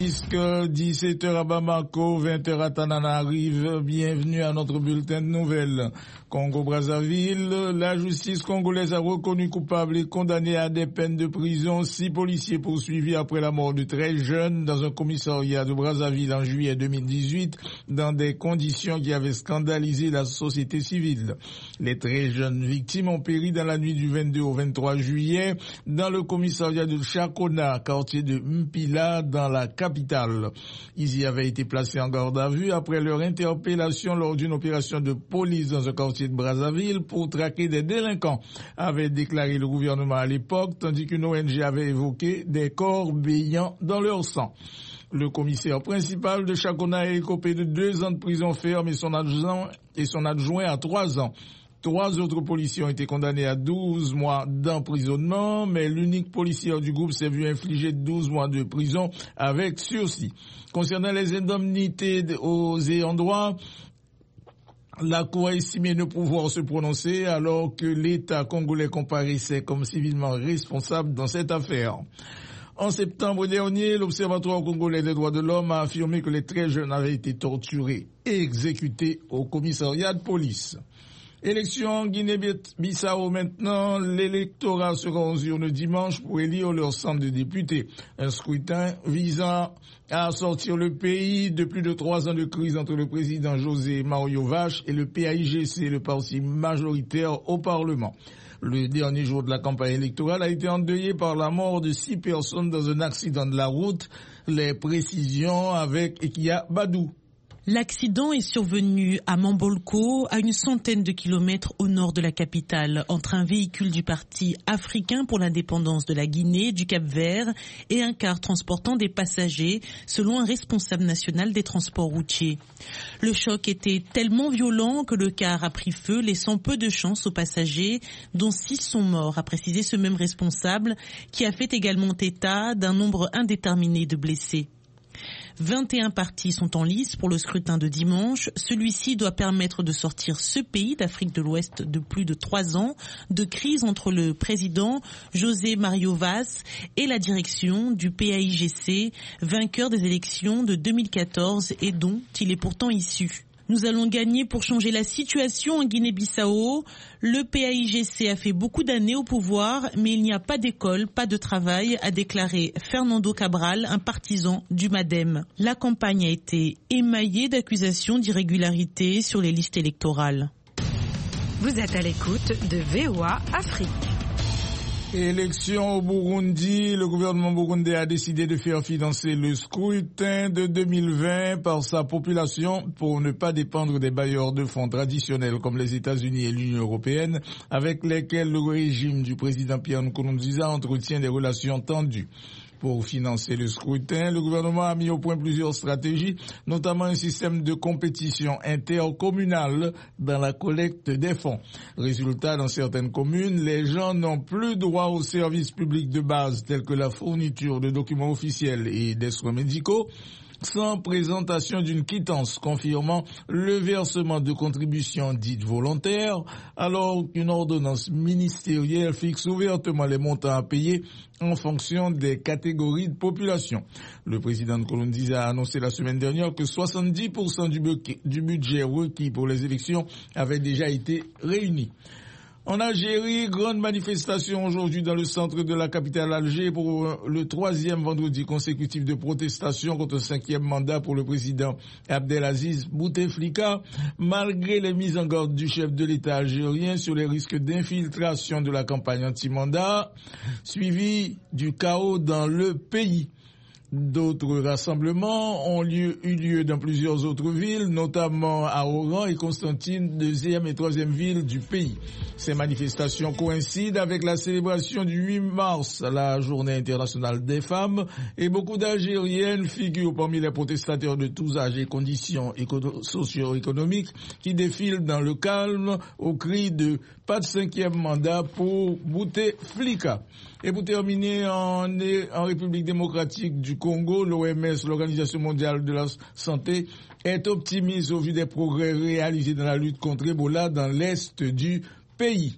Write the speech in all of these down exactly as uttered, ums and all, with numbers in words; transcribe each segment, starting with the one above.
dix-sept heures à Bamako, vingt heures à Tananarive. Bienvenue à notre bulletin de nouvelles. Congo-Brazzaville, la justice congolaise a reconnu coupable et condamné à des peines de prison six policiers poursuivis après la mort de treize jeunes dans un commissariat de Brazzaville en juillet deux mille dix-huit dans des conditions qui avaient scandalisé la société civile. Les treize jeunes victimes ont péri dans la nuit du vingt-deux au vingt-trois juillet dans le commissariat de Chakona, quartier de Mpila, dans la capitale. Ils y avaient été placés en garde à vue après leur interpellation lors d'une opération de police dans un quartier de Brazzaville pour traquer des délinquants, avait déclaré le gouvernement à l'époque, tandis qu'une O N G avait évoqué des corps baignant dans leur sang. Le commissaire principal de Chakona a écopé de deux ans de prison ferme et son adjoint, et son adjoint à trois ans. Trois autres policiers ont été condamnés à douze mois d'emprisonnement, mais l'unique policier du groupe s'est vu infliger douze mois de prison avec sursis. Concernant les indemnités aux ayants droit, la Cour a estimé ne pouvoir se prononcer alors que l'État congolais comparaissait comme civilement responsable dans cette affaire. En septembre dernier, l'Observatoire congolais des droits de l'homme a affirmé que les treize jeunes avaient été torturés et exécutés au commissariat de police. Élection en Guinée-Bissau maintenant, l'électorat sera aux urnes dimanche pour élire leur centre de députés. Un scrutin visant à sortir le pays de plus de trois ans de crise entre le président José Mario Vache et le P A I G C, le parti majoritaire au Parlement. Le dernier jour de la campagne électorale a été endeuillé par la mort de six personnes dans un accident de la route. Les précisions avec Ekia Badou. L'accident est survenu à Mambolko, à une centaine de kilomètres au nord de la capitale, entre un véhicule du Parti africain pour l'indépendance de la Guinée, du Cap-Vert, et un car transportant des passagers, selon un responsable national des transports routiers. Le choc était tellement violent que le car a pris feu, laissant peu de chance aux passagers, dont six sont morts, a précisé ce même responsable, qui a fait également état d'un nombre indéterminé de blessés. vingt et un partis sont en lice pour le scrutin de dimanche. Celui-ci doit permettre de sortir ce pays d'Afrique de l'Ouest de plus de trois ans de crise entre le président José Mario Vaz et la direction du P A I G C, vainqueur des élections de deux mille quatorze et dont il est pourtant issu. Nous allons gagner pour changer la situation en Guinée-Bissau. Le P A I G C a fait beaucoup d'années au pouvoir, mais il n'y a pas d'école, pas de travail, a déclaré Fernando Cabral, un partisan du MADEM. La campagne a été émaillée d'accusations d'irrégularité sur les listes électorales. Vous êtes à l'écoute de V O A Afrique. Élection au Burundi, le gouvernement burundais a décidé de faire financer le scrutin de deux mille vingt par sa population pour ne pas dépendre des bailleurs de fonds traditionnels comme les États-Unis et l'Union européenne avec lesquels le régime du président Pierre Nkurunziza entretient des relations tendues. Pour financer le scrutin, le gouvernement a mis au point plusieurs stratégies, notamment un système de compétition intercommunale dans la collecte des fonds. Résultat, dans certaines communes, les gens n'ont plus droit aux services publics de base tels que la fourniture de documents officiels et des soins médicaux, sans présentation d'une quittance confirmant le versement de contributions dites volontaires, alors qu'une ordonnance ministérielle fixe ouvertement les montants à payer en fonction des catégories de population. Le président Nkurunziza a annoncé la semaine dernière que soixante-dix pour cent du budget requis pour les élections avait déjà été réuni. En Algérie, grande manifestation aujourd'hui dans le centre de la capitale Alger pour le troisième vendredi consécutif de protestation contre un cinquième mandat pour le président Abdelaziz Bouteflika, malgré les mises en garde du chef de l'État algérien sur les risques d'infiltration de la campagne anti-mandat, suivi du chaos dans le pays. D'autres rassemblements ont lieu, eu lieu dans plusieurs autres villes, notamment à Oran et Constantine, deuxième et troisième ville du pays. Ces manifestations coïncident avec la célébration du huit mars, la journée internationale des femmes, et beaucoup d'Algériennes figurent parmi les protestataires de tous âges et conditions socio-économiques qui défilent dans le calme au cri de « pas de cinquième mandat pour Bouteflika ». Et pour terminer, en, en République démocratique du Congo, l'O M S, l'Organisation mondiale de la santé, est optimiste au vu des progrès réalisés dans la lutte contre Ebola dans l'est du pays.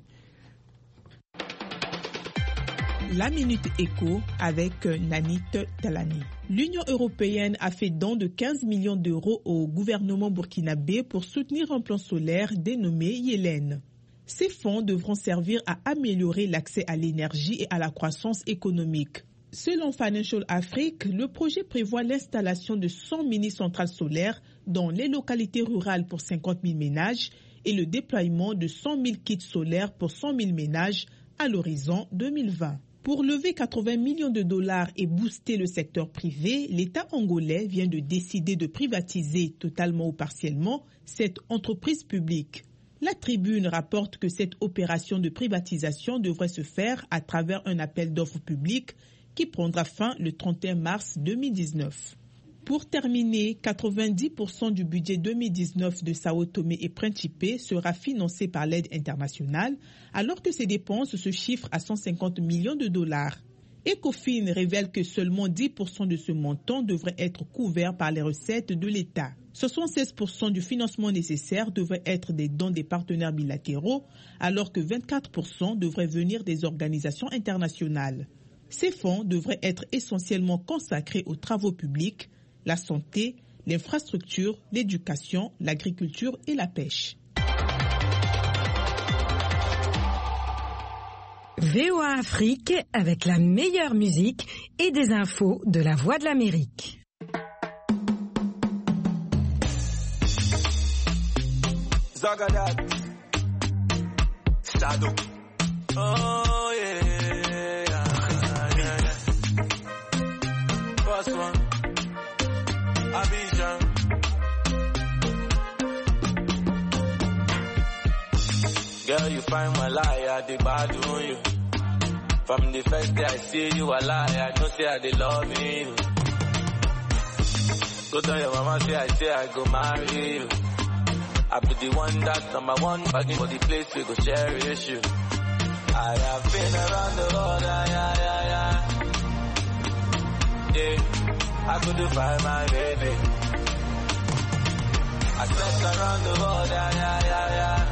La Minute Éco avec Nanit Talani. L'Union européenne a fait don de quinze millions d'euros au gouvernement burkinabé pour soutenir un plan solaire dénommé Yélène. Ces fonds devront servir à améliorer l'accès à l'énergie et à la croissance économique. Selon Financial Afrique, le projet prévoit l'installation de cent mini-centrales solaires dans les localités rurales pour cinquante mille ménages et le déploiement de cent mille kits solaires pour cent mille ménages à l'horizon deux mille vingt. Pour lever quatre-vingts millions de dollars et booster le secteur privé, l'État angolais vient de décider de privatiser totalement ou partiellement cette entreprise publique. La Tribune rapporte que cette opération de privatisation devrait se faire à travers un appel d'offres public qui prendra fin le trente et un mars deux mille dix-neuf. Pour terminer, quatre-vingt-dix pour cent du budget deux mille dix-neuf de Sao Tomé et Principe sera financé par l'aide internationale, alors que ses dépenses se chiffrent à cent cinquante millions de dollars. Ecofin révèle que seulement dix pour cent de ce montant devrait être couvert par les recettes de l'État. soixante-seize pour cent du financement nécessaire devrait être des dons des partenaires bilatéraux, alors que vingt-quatre pour cent devraient venir des organisations internationales. Ces fonds devraient être essentiellement consacrés aux travaux publics, la santé, l'infrastructure, l'éducation, l'agriculture et la pêche. V O A Afrique avec la meilleure musique et des infos de la Voix de l'Amérique. Zagadat, Shadow. Oh yeah, yeah, yeah. First one, Abidjan. Girl, you find my lie, I dey bad on you. From the first day I see you, I lie, I know say I dey love you. Go tell your mama say I say I go marry you. I be the one that's number one, begging for the place we go cherish you. I have been around the world, yeah, yeah, yeah, yeah. Yeah, I couldn't find my baby. I slept around the world, yeah, yeah, yeah, yeah.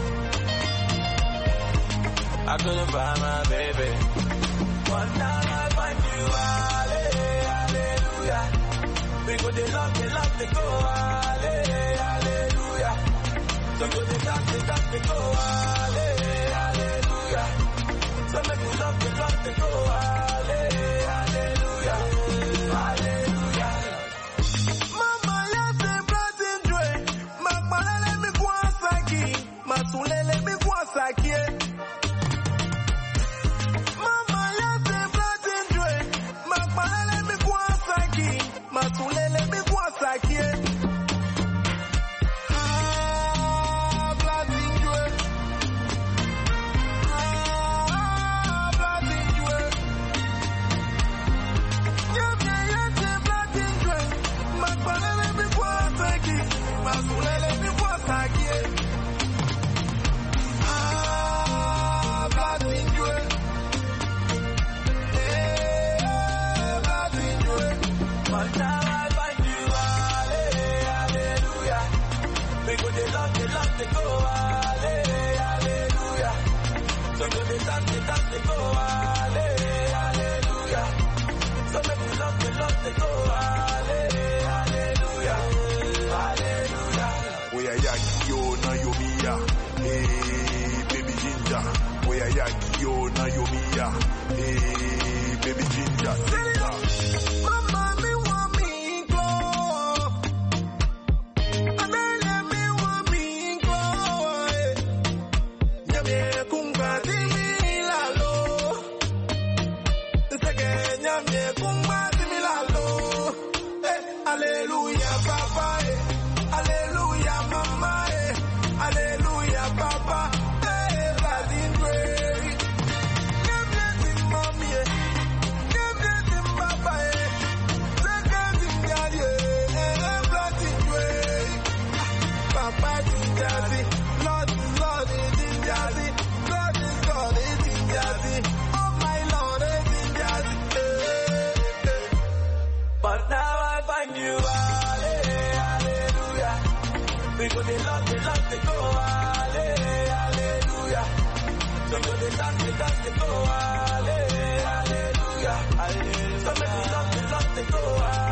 I couldn't find my baby. One time I find you, hallelujah. We go they love, they love, they go, hallelujah. So go they dance, they dance, they go, hallelujah. So make me love, they love, they go, hallelujah. Hallelujah. Mama, yes, they brought in joy. Makbala, let me go on saki. Masule, let me go on saki. Matulele mi kwa sakie. Ah, Bladingwe. Ah, Bladingwe. Nyamye yete Bladingwe. Matulele mi kwa sakie. Matulele mi kwa sakie. Ah, Bladingwe. Eh, Bladingwe. One time I find you, hallelujah. We go they love, they love, they go, hallelujah. So go they dance, they dance, they go, hallelujah. So make me love, they love, they go, hallelujah. Hallelujah. We are Yakio Nayomiya, hey baby ginger. We are Yakio Nayomiya, hey baby ginger. Hallelujah, Papa, eh. Hallelujah, Mama, eh. Hallelujah, Papa, eh. Bladingwe. Give blessing, Mommy, eh. Give blessing, Papa, eh. Second in God, yeah, eh. Bladingwe. Papa, Jinjazi. Lord is Lord is Jinjazi. God is God is Jinjazi. Oh, my Lord is Jinjazi. Eh, eh. But now you, hallelujah. We go they love, they love, they go, hallelujah. So go they dance, they dance, they go, hallelujah. So make me love, they love, they ghetto.